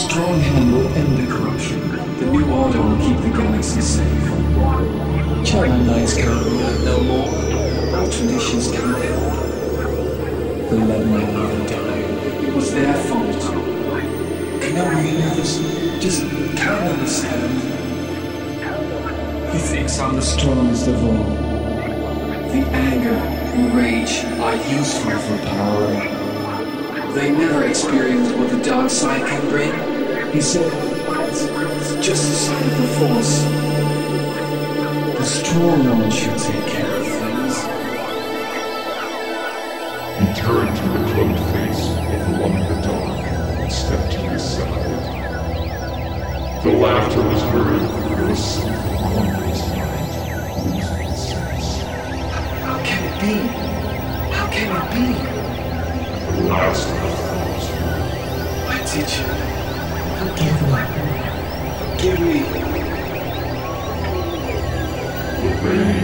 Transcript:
strong hand will end the corruption. The new order will keep the galaxy safe. China Knights can't rule no more. Our traditions can't help. They let my mother die. It was their fault. Can I realize? Just can't understand. He thinks I'm the strongest of all. The anger and rage are useful for power. They never experienced what the dark side can bring. He said, it's just a sign of the Force. The strong one should take care of things. He turned to the cloaked face of the one in the dark and stepped to his side. The laughter was heard. There was something wondrous behind losing its sense. How can it be? How can it be? The last of the Force. My teacher, forgive me. Forgive me. The rain